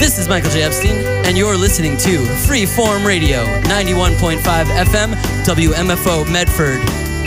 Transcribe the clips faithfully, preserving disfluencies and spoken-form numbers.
This is Michael J. Epstein, and you're listening to Freeform Radio, ninety-one point five F M, W M F O Medford.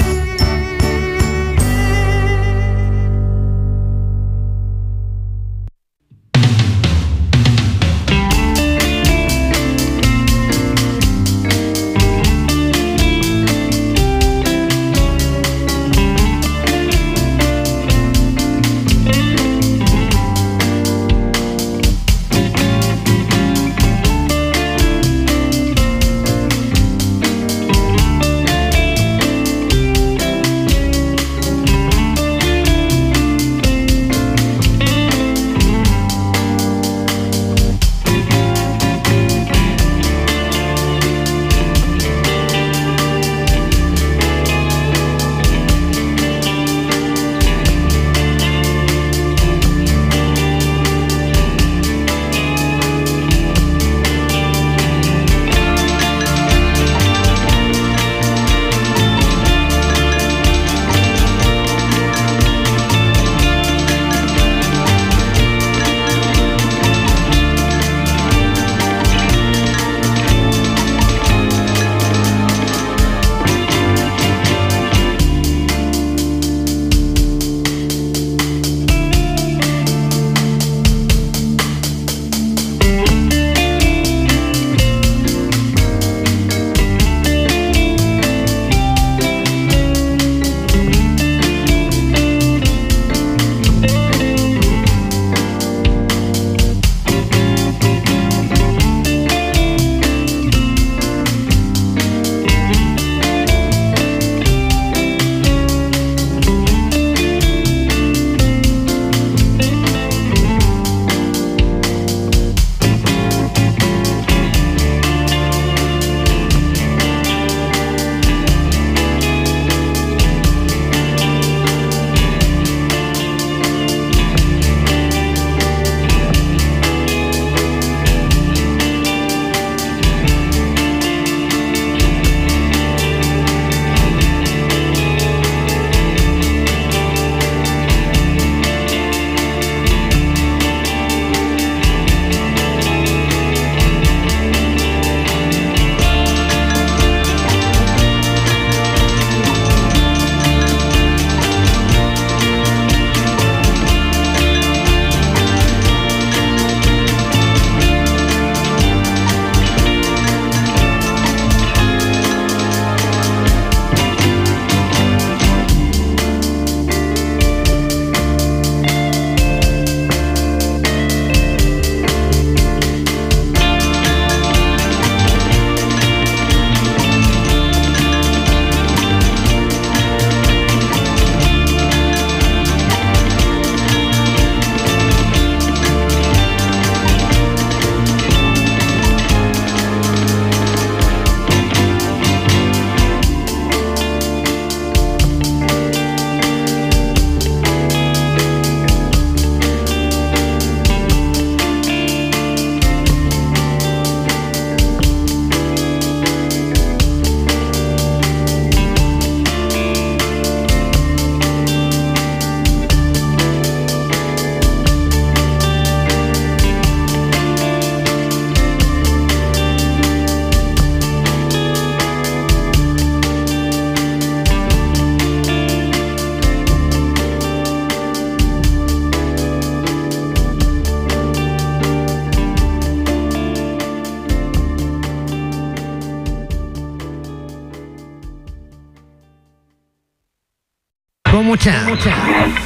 One more time. One more time.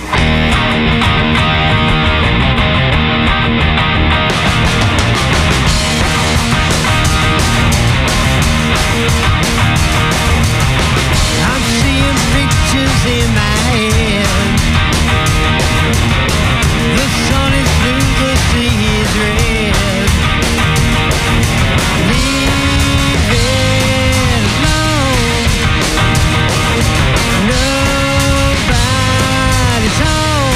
Nobody's home.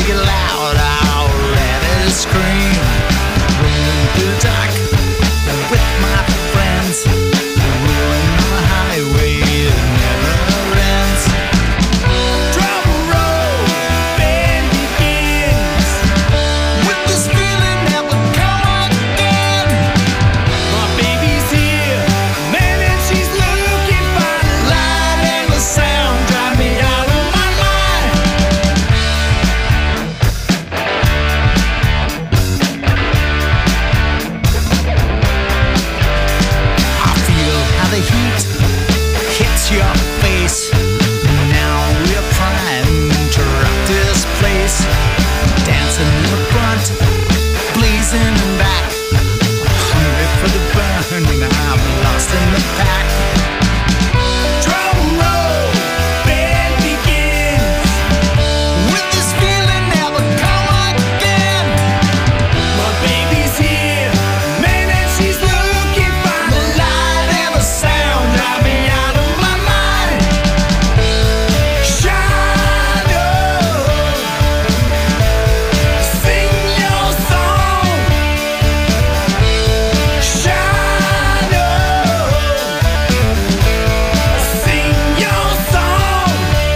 it loud, I'm ready to scream. Rolling through the dark with my friends, rolling on the highway that never ends. Drum roll, band begins, with this feeling never come again. My baby's here, man, and she's looking fine. The light and the sound drive me out of my mind. I feel how the heat hits your face. Now we're primed to rock this place. Dancing in the front, blazing in back. Hungry for the burn, I'm lost in the pack. Drum roll, band begins, with this feeling never come again. My baby's here, man, and she's looking fine. The light and the sound drive me out of my mind. Shine on, sing your song. Shine on, sing your song.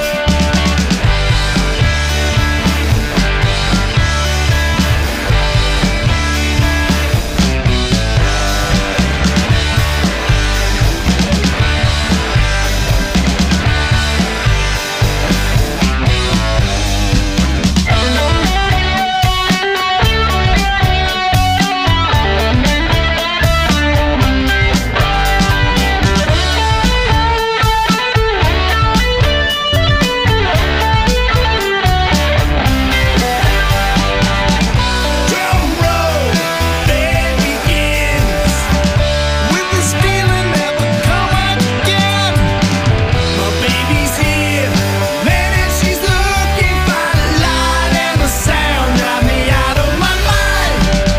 Drum roll, band begins, with this feeling never come again. My baby's here, man, and she's looking fine. The light and the sound drive me out of my mind.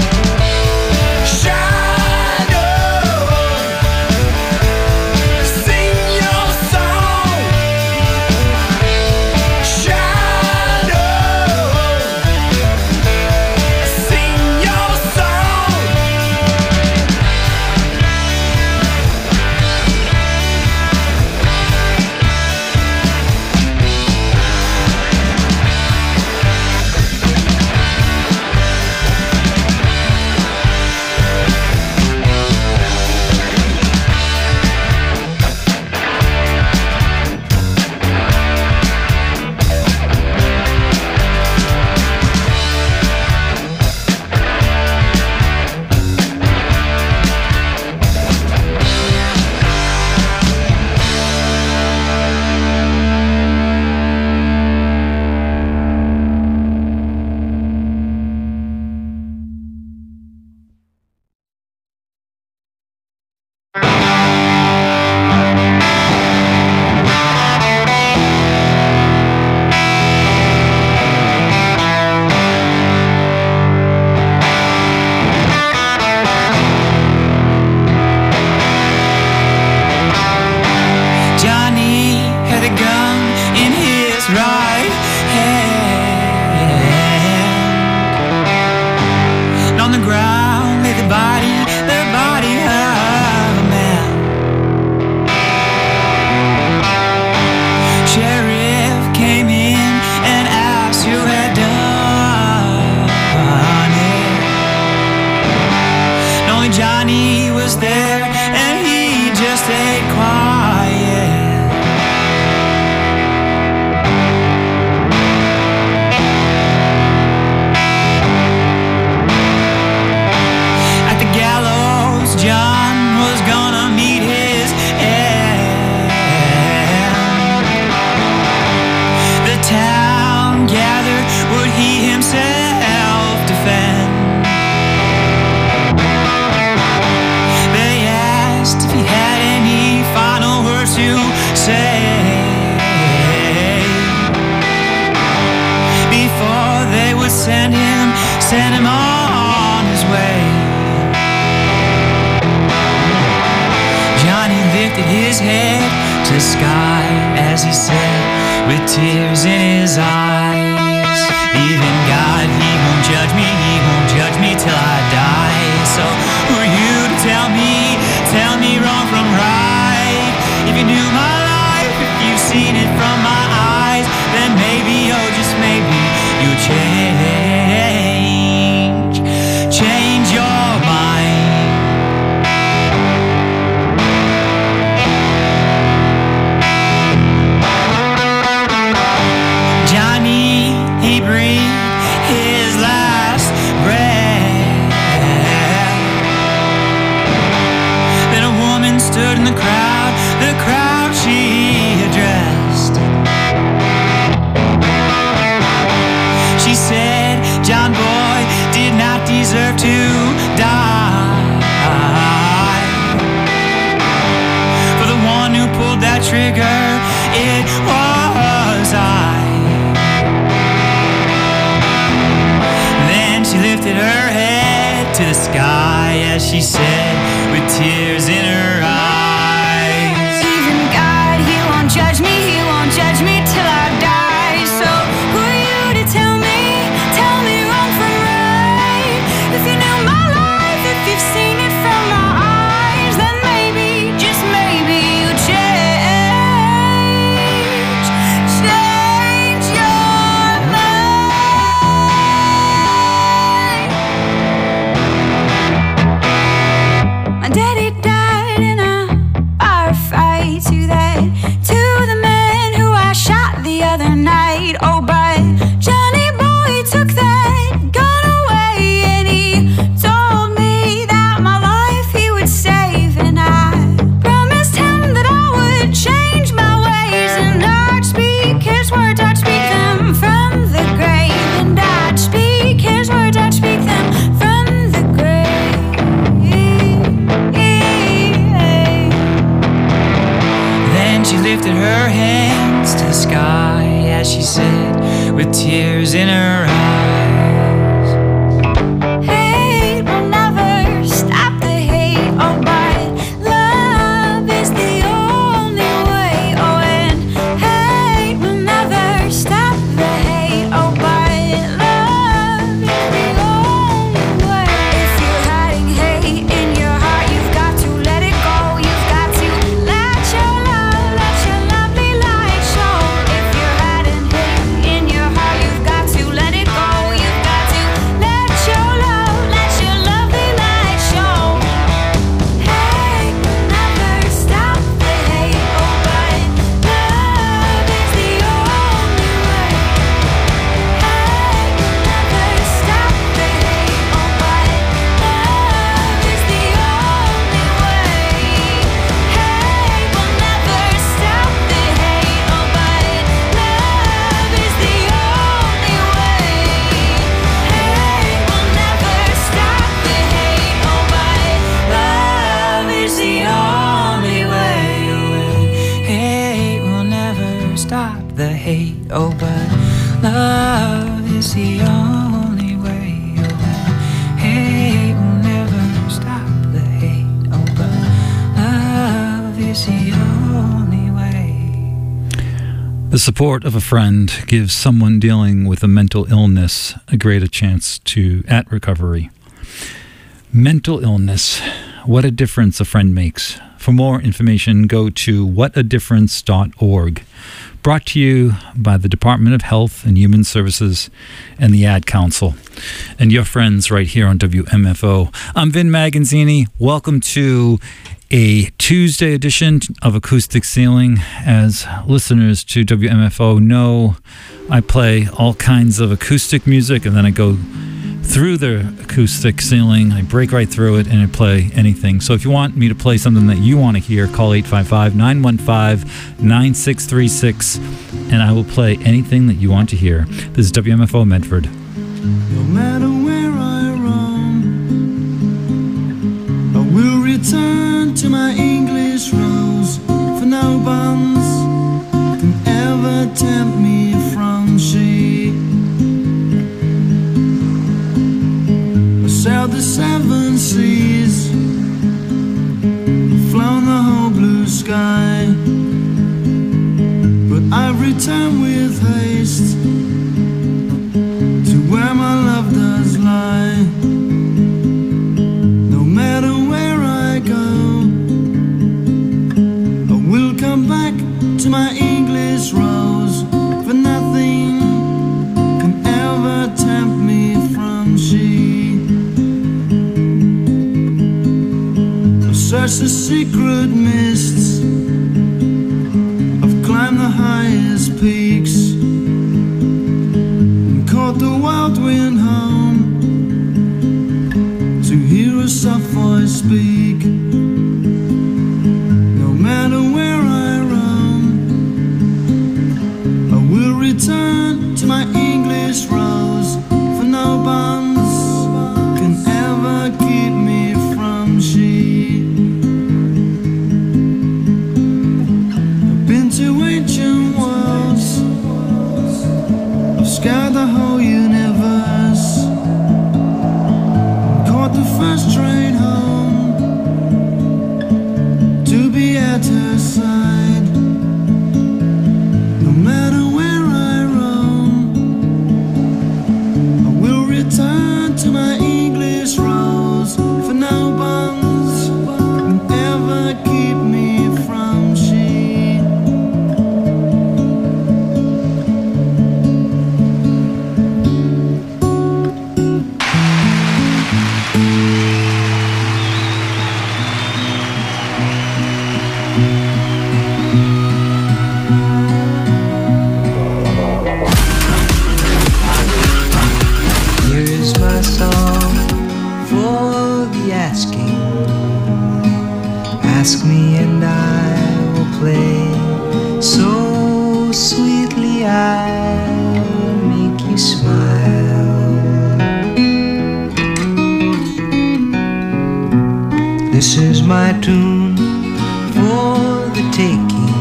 Shine on, sing your song. Shine on, sing your song. Johnny had a gun in his right hand, and on the ground lay the body, the body of a man. Sheriff came in and asked who had done it. And only Johnny was there, and he just stayed quiet. At the gallows, John was gonna meet his end. The town gathered, would he himself defend? They asked if he had any final words to say before they would send him, send him on his way. Johnny lifted his head to the sky as he said, with tears in his eyes, Even God, he won't judge me, he won't judge me till I die. So who are you to tell me, tell me wrong from right? If you knew my life, if you've seen it from my eyes, then maybe, oh just maybe, you'll change, change your mind. Johnny, he breathed his last breath. Then a woman stood in the crowd, the crowd she addressed. She said, John boy did not deserve to die. For the one who pulled that trigger, it was I. Then she lifted her head to the sky as she said, with tears in her eyes, even God, he won't judge me, he won't judge me till I die. So who are you to tell me, tell me wrong from right? If you knew my life, if you've seen it from my eyes, then maybe, just maybe, you change, change your mind. My daddy died in a firefight. To that, to the man who I shot the other night. Oh, but Johnny boy took that gun away, and he told me that my life he would save. And I promised him that I would change my ways, and I'd speak his words, I'd speak them from the grave. And I'd speak his words, I'd speak them from the grave. Then she lifted her hands to the sky as she said, with tears in her eyes, Hate will never stop the hate, oh, but love is the only way. Oh, and hate will never stop the hate, oh, but love is the only way. If you're hiding hate in your heart, you've got to let it go. You've got to let your love, let your lovely light show. If you're hiding hate in your heart, you've got to let it go. You've got to let your love, let your lovely light show. Hate will never stop the hate, oh, but love is the only way. Hate will never stop the hate, oh, but love is the only way. Hate will never stop the hate, oh, but love is the only way. Hate will never stop the hate, oh, but love is the only way. hate will never stop the hate, oh but love is the only way. Oh, hate will never stop the hate, oh but love is the only way. The support of a friend gives someone dealing with a mental illness a greater chance to at recovery. Mental illness, what a difference a friend makes. For more information, go to what a difference dot org. Brought to you by the Department of Health and Human Services and the Ad Council, and your friends right here on W M F O. I'm Vin Magazzini. Welcome to a Tuesday edition of Acoustic Ceiling. As listeners to W M F O know, I play all kinds of acoustic music, and then I go through the acoustic ceiling. I break right through it and I play anything. So if you want me to play something that you want to hear, call eight five five, nine one five, nine six three six and I will play anything that you want to hear. This is W M F O Medford. No matter where I roam, I will return to my English rose, for no bonds can ever tempt me from she. Sailed the seven seas, flown the whole blue sky, but I've returned with haste my love does lie. No matter where I go, I will come back to my English rose, for nothing can ever tempt me from she. I've searched the secret mists, I've climbed the highest peaks, and caught the wild wind home to hear a soft voice speak. No matter where I roam, I will return to my English rose, for no bonds can ever keep me from she. I've been to ancient worlds, I've scoured the whole universe, caught the first train home to be at her side. No matter where I roam, I will return to my English rose, for no bonds can ever keep me from she. Here is my song for the asking. Ask me and I will play so sweetly I'll make you smile. This is my tune for the taking.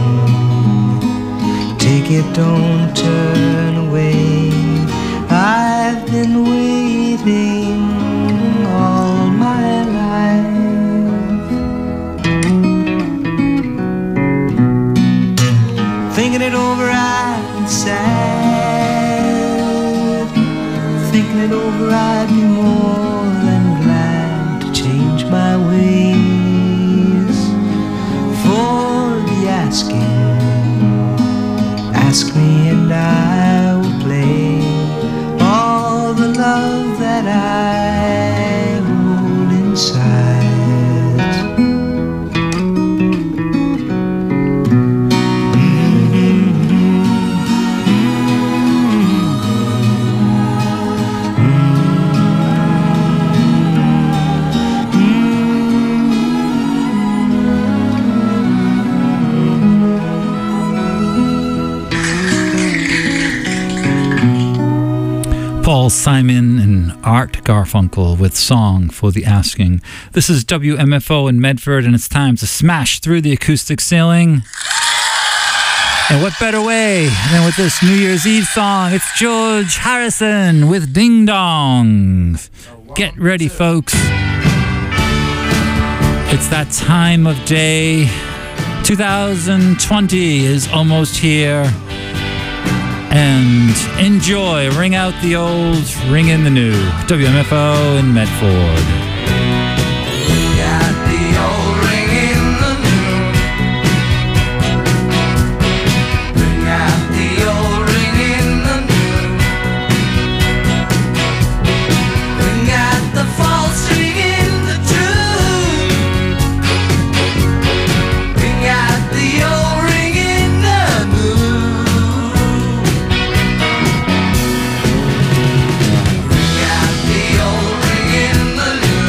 Take it, don't turn away. I've been waiting all my life, thinking it over I'd sad, thinking it over I'd be more than glad to change my ways for the asking. Ask me and I will play all the love that I hold inside. Paul Simon and Art Garfunkel with Song for the Asking. This is W M F O in Medford, and it's time to smash through the acoustic ceiling. And what better way than with this New Year's Eve song? It's George Harrison with Ding Dong. Get ready, folks. It's that time of day. two thousand twenty is almost here. And enjoy. Ring out the old, ring in the new. W M F O in Medford. Got the old ring in the new. Bring out the old ring in the new. Bring out the false ring in the true. Bring out the old ring in the new. Bring out the old ring in the new.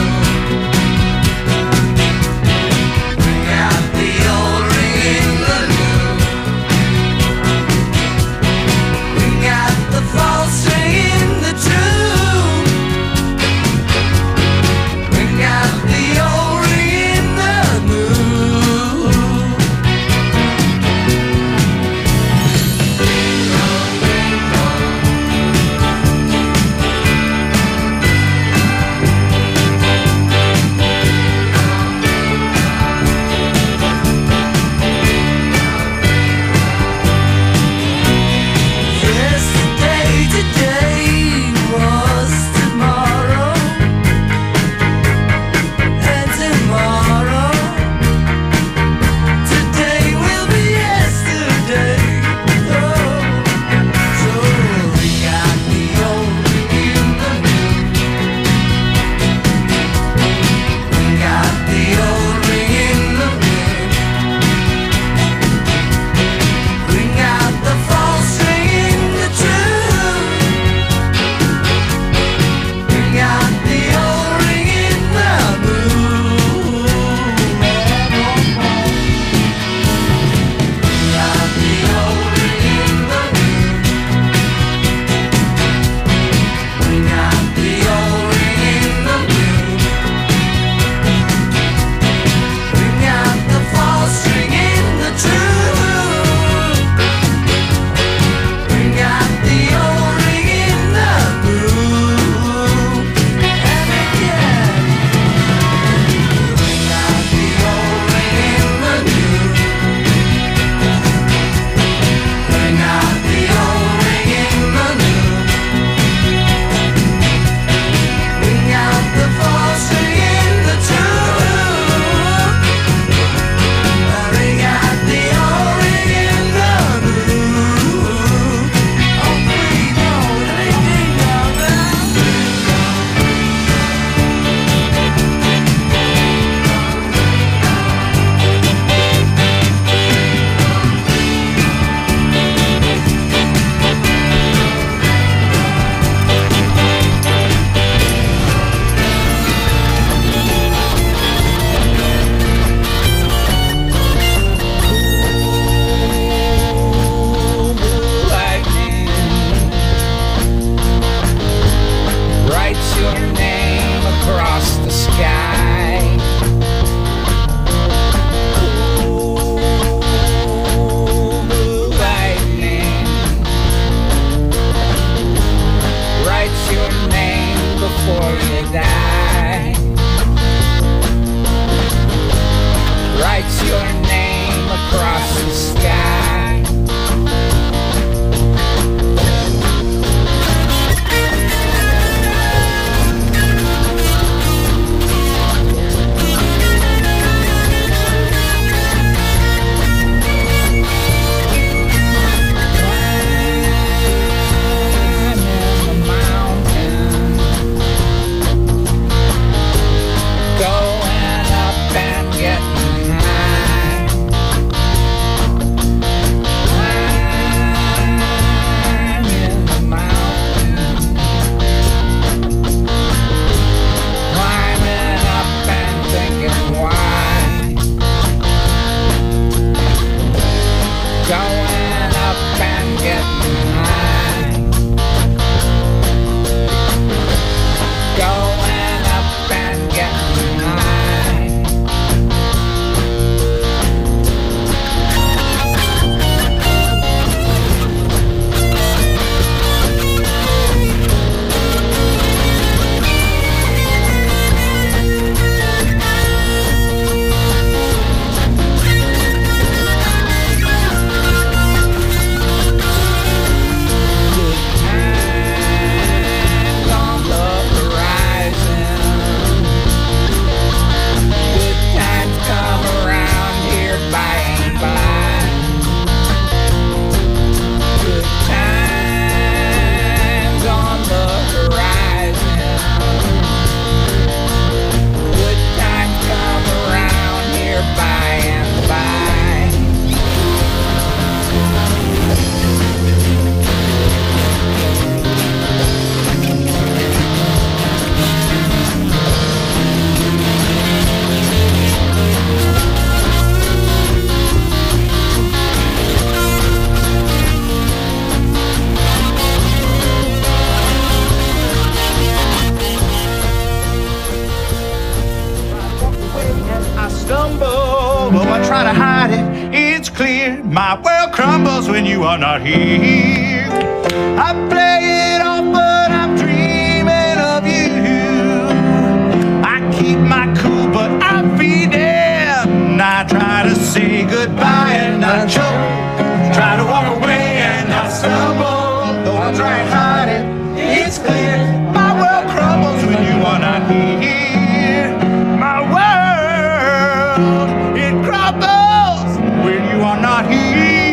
My world crumbles when you are not here. I play it off, but I'm dreaming of you. I keep my cool, but I feel dead. And I try to say goodbye and I choke. Try to walk away and I stumble. Though I try and hide it, it's clear. My world crumbles when you are not here. My world, it crumbles when you are not here.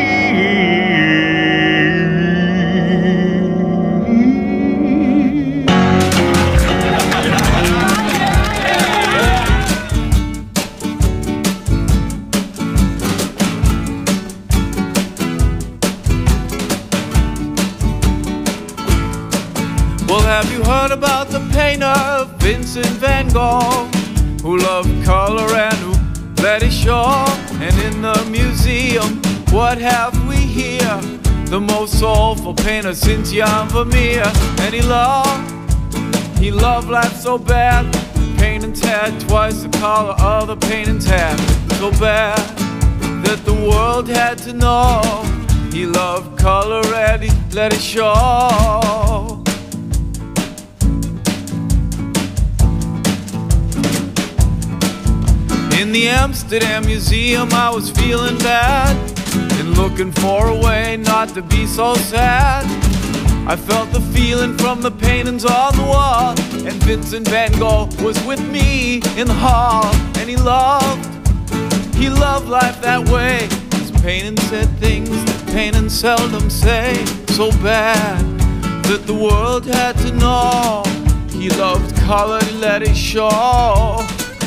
Well, have you heard about the painter Vincent van Gogh, who loved color and who let it show? And in the museum, what have we here? The most soulful painter since Jan Vermeer. And he loved, he loved life so bad. Paintings had twice the color other paintings had. So bad that the world had to know. He loved color and he let it show. In the Amsterdam Museum I was feeling bad and looking for a way not to be so sad. I felt the feeling from the paintings on the wall, and Vincent van Gogh was with me in the hall. And he loved, he loved life that way. His paintings said things that paintings seldom say. So bad that the world had to know. He loved color, he let it show.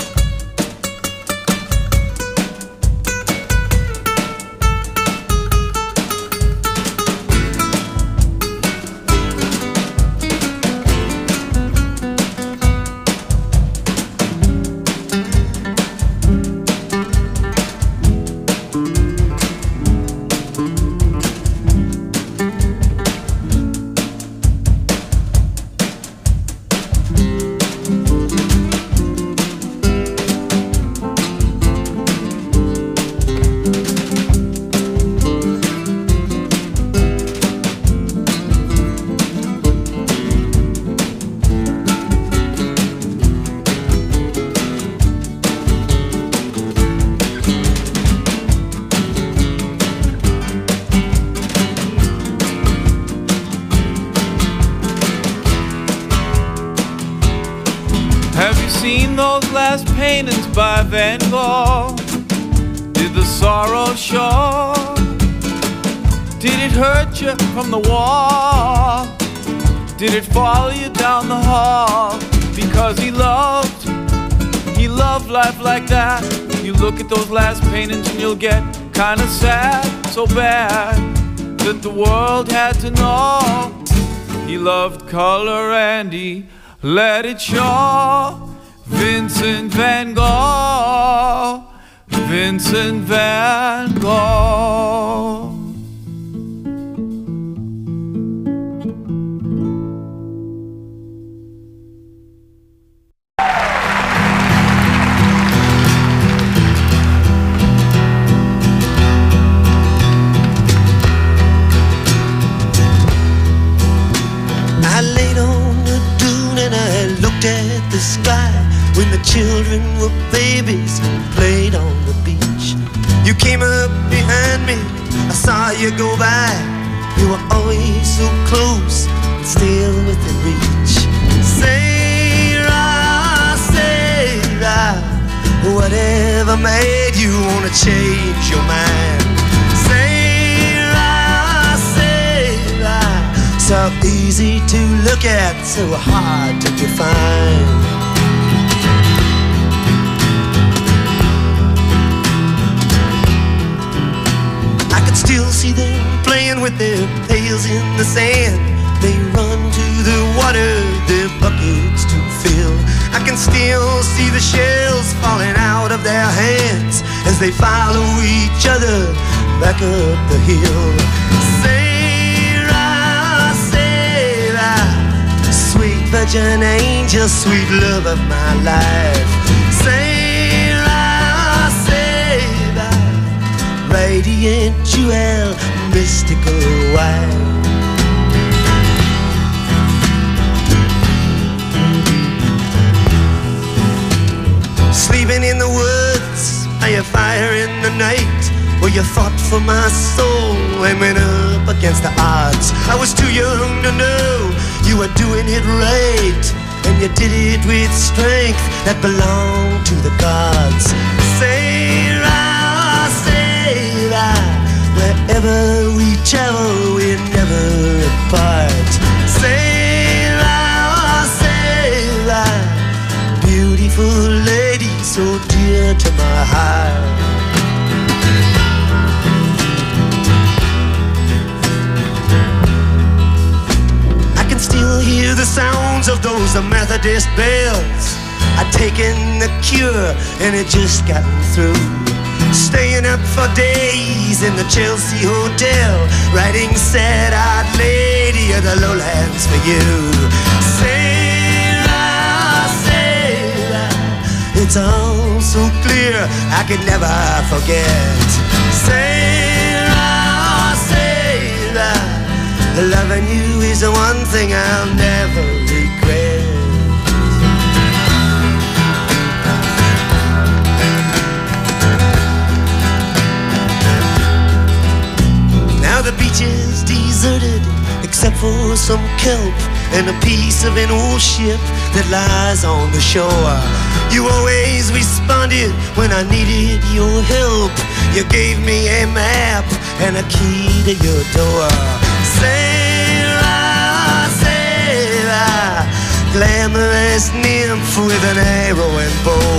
Those last paintings by Van Gogh, did the sorrow show? Did it hurt you from the wall? Did it follow you down the hall? Because he loved, he loved life like that. You look at those last paintings and you'll get kinda sad. So bad that the world had to know. He loved color and he let it show. Vincent van Gogh, Vincent van Gogh. I laid on the dune and I looked at the sky when the children were babies and played on the beach. You came up behind me, I saw you go by. You were always so close and still within reach. Sarah, Sarah, whatever made you wanna change your mind? Sarah, Sarah, so easy to look at, so hard to define. Still see them playing with their pails in the sand. They run to the water, their buckets to fill. I can still see the shells falling out of their hands as they follow each other back up the hill. Sarah, Sarah, sweet virgin angel, sweet love of my life. Sarah, Sarah, radiant jewel, mystical wine. Sleeping in the woods by a fire in the night, where you fought for my soul and went up against the odds. I was too young to know you were doing it right, and you did it with strength that belonged to the gods. Sarah, Sarah, wherever we travel, we're never apart. Sarah, Sarah, beautiful lady, so dear to my heart. I can still hear the sounds of those Methodist bells. I'd taken the cure and it just gotten through. Staying up for days in the Chelsea Hotel, writing sad-eyed lady of the lowlands for you. Sarah, Sarah, it's all so clear I could never forget. Sarah, Sarah, loving you is the one thing I'll never regret. Now the beach is deserted, except for some kelp and a piece of an old ship that lies on the shore. You always responded when I needed your help. You gave me a map and a key to your door. Sarah, Sarah, glamorous nymph with an arrow and bow.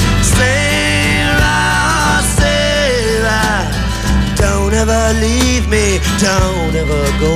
Sarah, Sarah, don't ever leave me, don't ever go.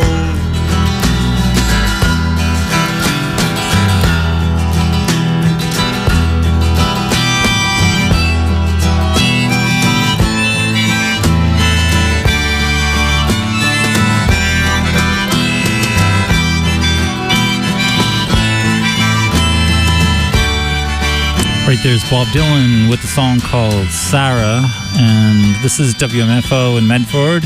Right there's Bob Dylan with a song called Sarah, and this is W M F O in Medford.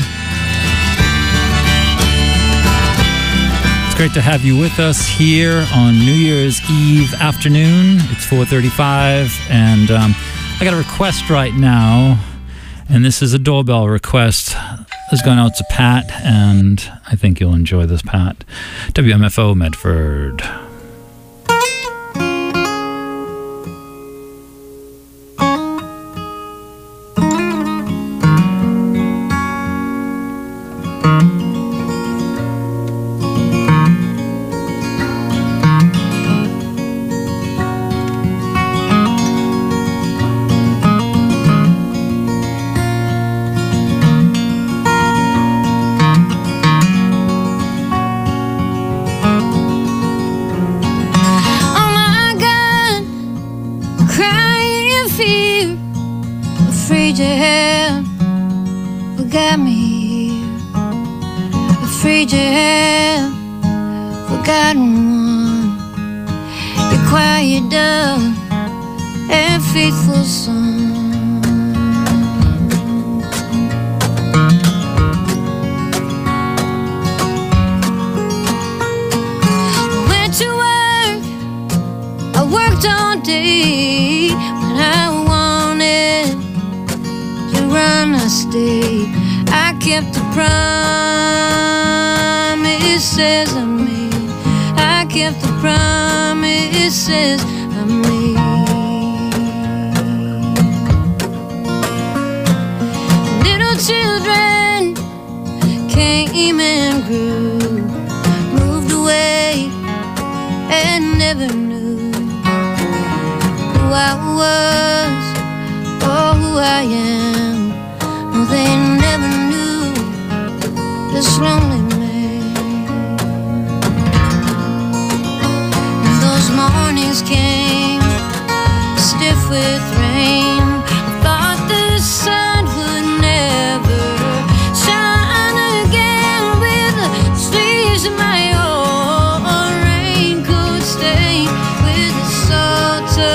It's great to have you with us here on New Year's Eve afternoon. It's four thirty-five, and um, I got a request right now, and this is a doorbell request. This is going out to Pat, and I think you'll enjoy this, Pat. W M F O Medford.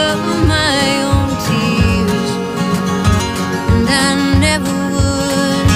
Never would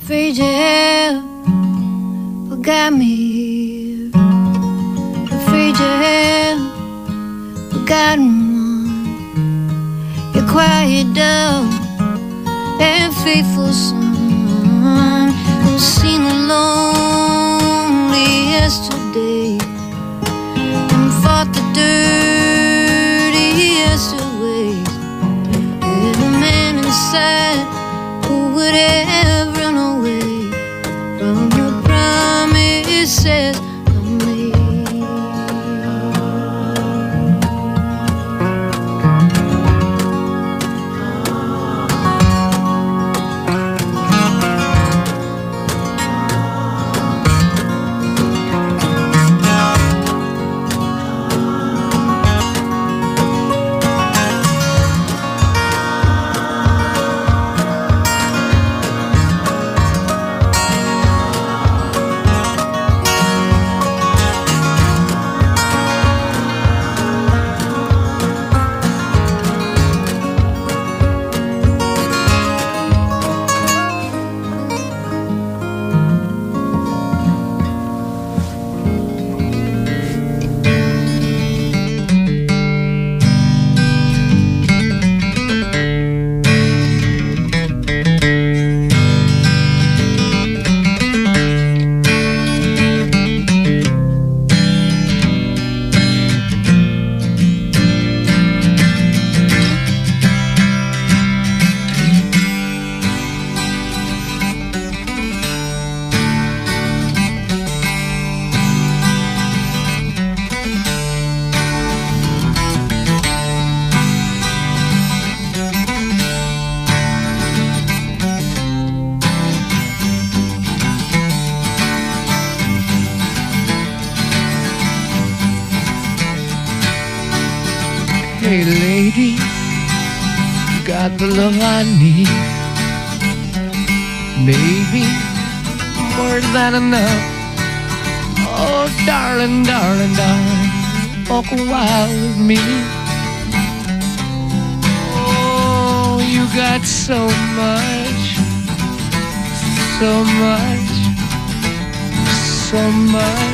afraid you have forgot me here. Afraid you have forgotten one. Your quiet dove and faithful son, who's seen the lonely yesterday and fought the dirtiest of ways. And a man inside who would have run away from the promises I made. Hey lady, you got the love I need. Maybe more than enough. Oh darling, darling, darling, walk a while with me. Oh, you got so much, so much, so much.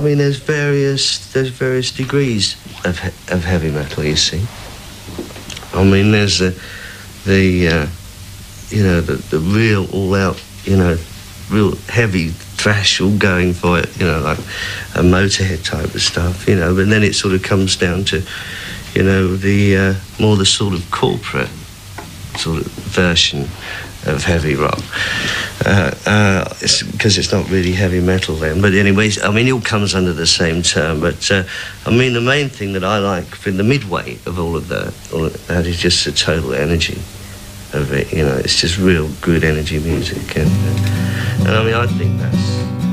mean, there's various there's various degrees of he- of heavy metal. You see, I mean, there's the the uh, you know the the real all out you know real heavy thrash, all going for it. You know, like a Motorhead type of stuff. You know, but then it sort of comes down to you know the uh, more the sort of corporate sort of version of heavy rock, uh, uh, it's because it's not really heavy metal then. But anyways, I mean, it all comes under the same term. But uh, I mean, the main thing that I like in the midway of all of that, all of that is just the total energy of it. You know, it's just real good energy music, and, uh, and I mean, I think that's.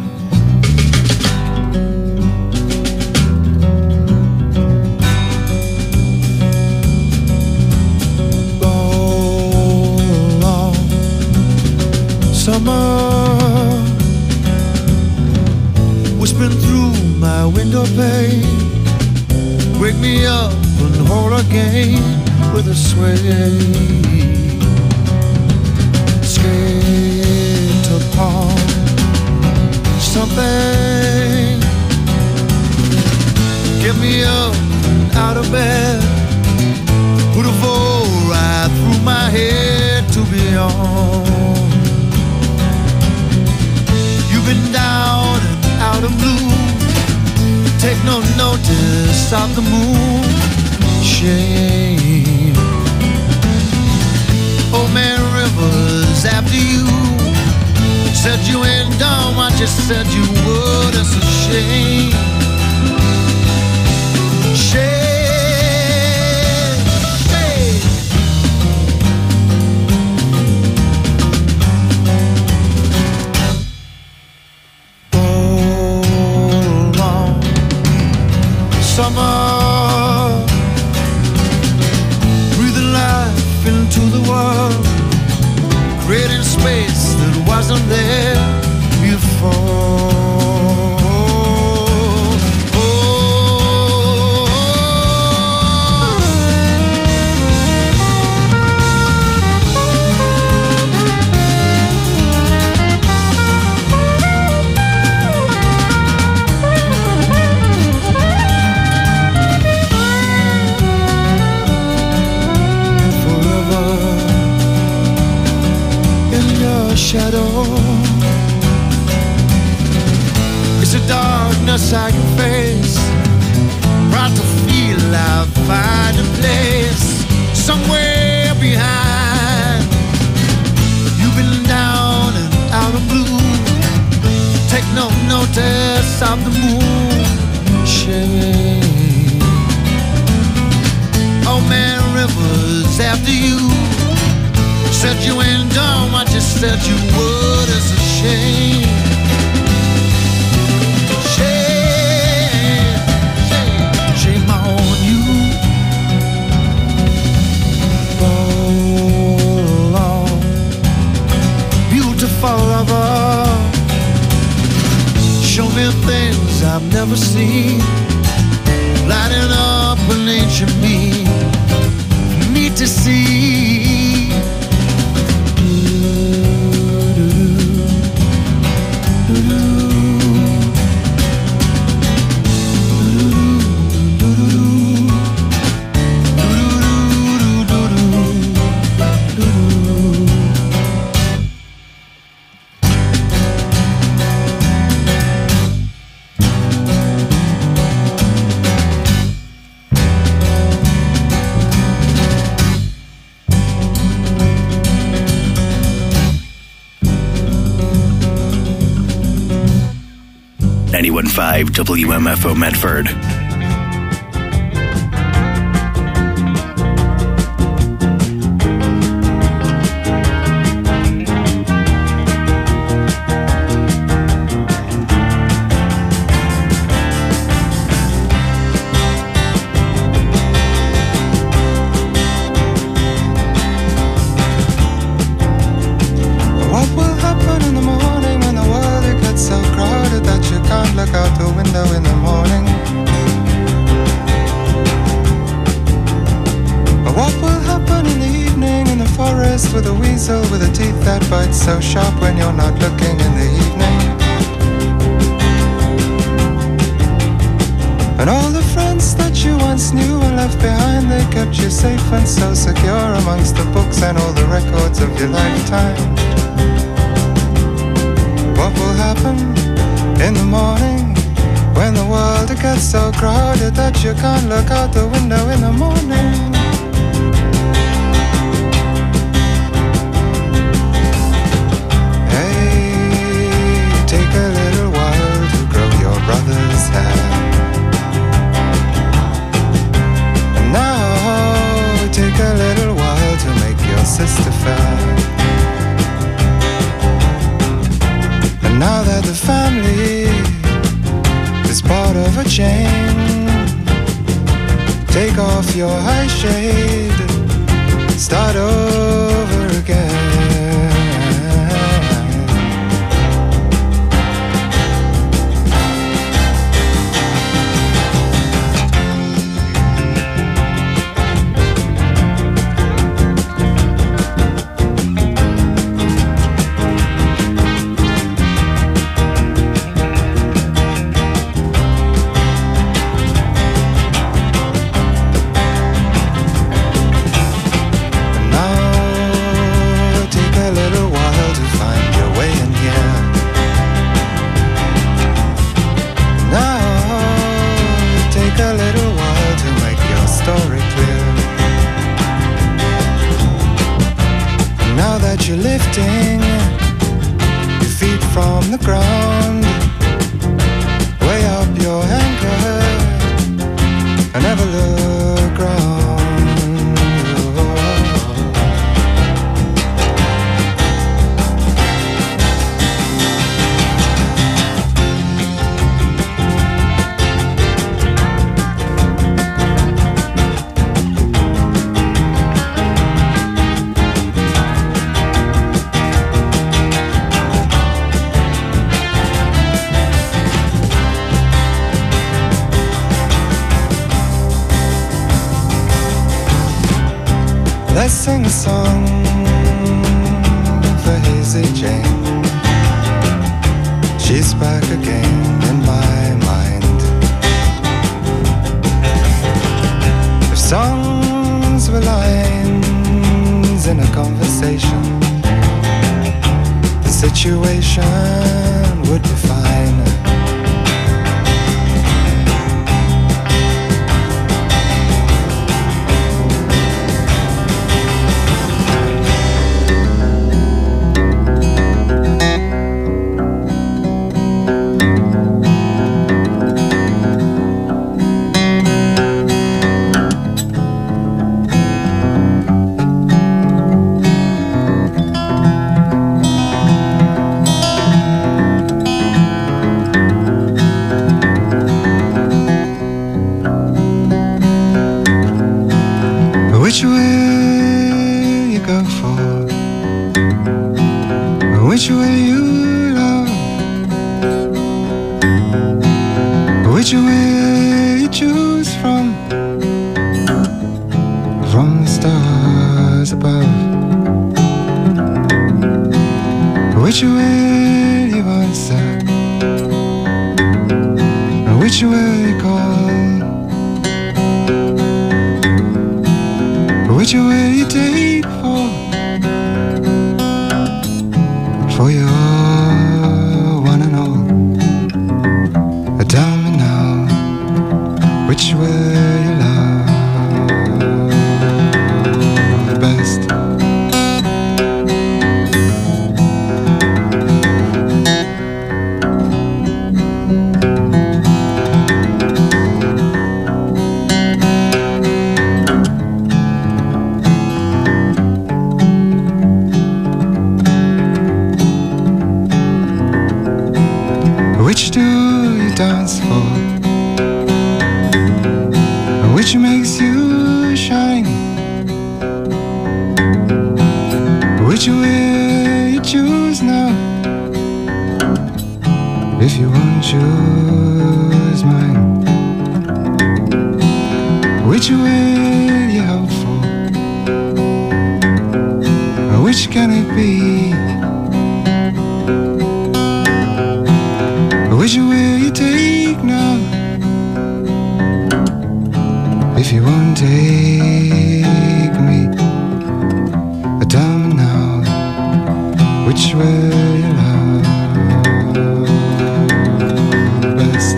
Summer whispering through my window pane, wake me up and hold again with a sway. Skate upon something, get me up and out of bed, put a vote right through my head to be on. Been down and out of blue, take no notice of the moon. Shame. Old man Rivers, after you said you ain't done what you said you would. It's a shame. Shame. Summer, breathing life into the world, creating space that wasn't there before. Shadow, it's a darkness I can face. Proud to feel I'll find a place somewhere behind. You've been down and out of blue, take no notice of the moon. Shame. Old man Rivers, after you said you ain't done what you said you would. It's a shame. Shame. Shame. Shame on you. Oh, Lord. Beautiful lover, show me things I've never seen, lighting up an ancient me. Need to see. ninety-one point five W M F O Medford. So sharp when you're not looking in the evening. And all the friends that you once knew and left behind, they kept you safe and so secure amongst the books and all the records of your lifetime. What will happen in the morning when the world gets so crowded that you can't look out the window in the morning? Hey, take a little while to grow your brother's hair. And now take a little while to make your sister fair. And now that the family is part of a chain, take off your high shade, start over again. You're lifting your feet from the ground, way up your anchor, and never look round. Let's sing a song for Hazy Jane. She's back again in my mind. If songs were lines in a conversation, the situation would be fine. Which way you go for? Which way you love? Which way you choose from? From the stars above. Which way you answer? Which way you call? Which way you take for, for your one and all? Tell me now, which way you love best? Which do you dance for? Which makes you shine? Which way you choose now? If you won't choose mine, which way you hope for? Which can it be? Which way you take now? if you won't take me, tell me now, which will you love best?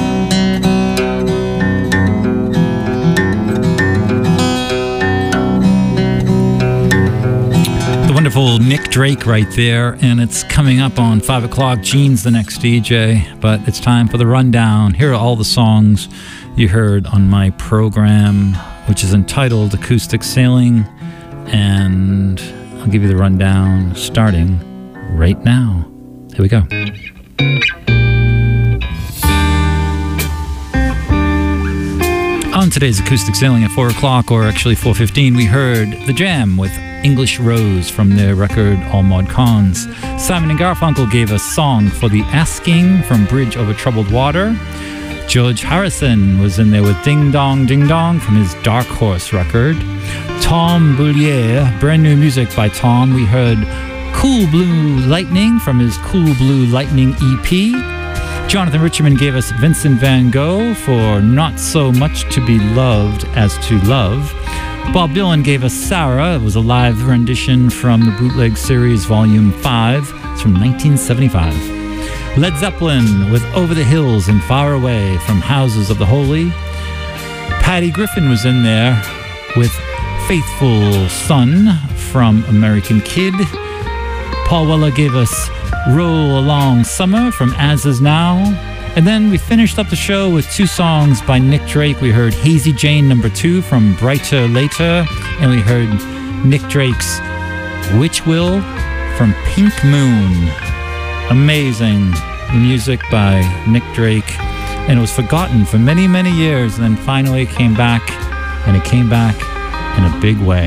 The wonderful Nick Drake right there, and it's coming up on five o'clock. Gene's the next D J, but it's time for the rundown. Here are all the songs you heard on my program, which is entitled Acoustic Sailing, and I'll give you the rundown starting right now. Here we go. On today's Acoustic Sailing at four o'clock, or actually four fifteen, we heard The Jam with English Rose from their record All Mod Cons. Simon and Garfunkel gave us Song for the Asking from Bridge Over Troubled Water. George Harrison was in there with Ding Dong Ding Dong from his Dark Horse record. Tom Boulier, brand new music by Tom. We heard Cool Blue Lightning from his Cool Blue Lightning E P. Jonathan Richman gave us Vincent van Gogh for Not So Much to Be Loved as to Love. Bob Dylan gave us Sarah. It was a live rendition from the Bootleg Series Volume five. It's from nineteen seventy-five. Led Zeppelin with Over the Hills and Far Away from Houses of the Holy. Patty Griffin was in there with Faithful Son from American Kid. Paul Weller gave us Roll Along Summer from As Is Now. And then we finished up the show with two songs by Nick Drake. We heard Hazy Jane number two from Brighter Later, and we heard Nick Drake's Which Will from Pink Moon. Amazing music by Nick Drake, and it was forgotten for many, many years, and then finally it came back, and it came back in a big way.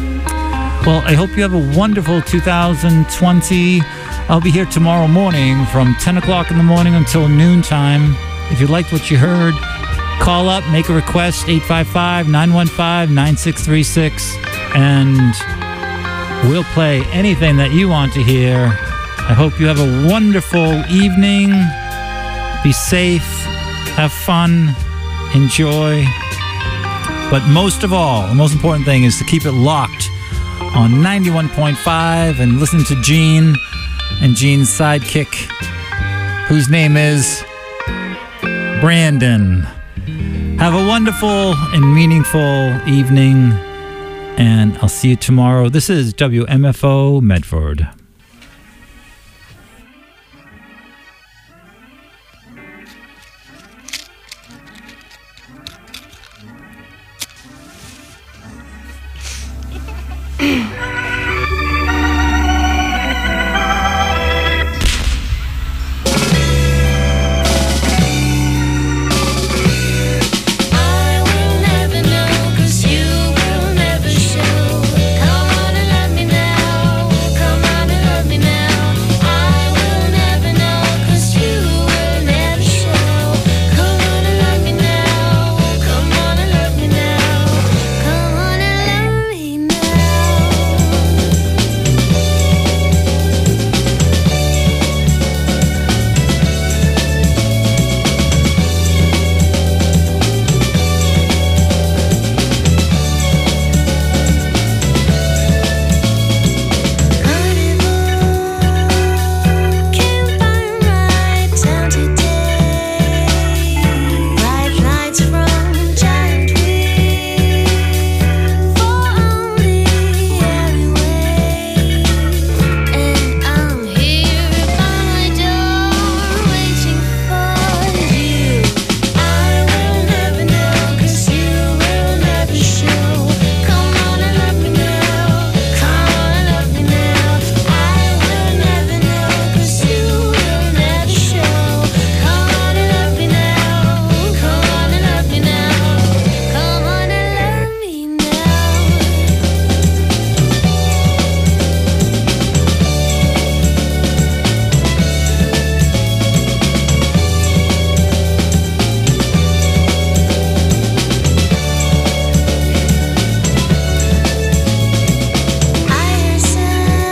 Well, I hope you have a wonderful two thousand twenty. I'll be here tomorrow morning from ten o'clock in the morning until noontime. If you liked what you heard, call up, make a request, eight five five, nine one five, nine six three six, and we'll play anything that you want to hear. I hope you have a wonderful evening. Be safe, have fun, enjoy. But most of all, the most important thing is to keep it locked on ninety-one point five and listen to Gene and Gene's sidekick, whose name is Brandon. Have a wonderful and meaningful evening, and I'll see you tomorrow. This is W M F O Medford.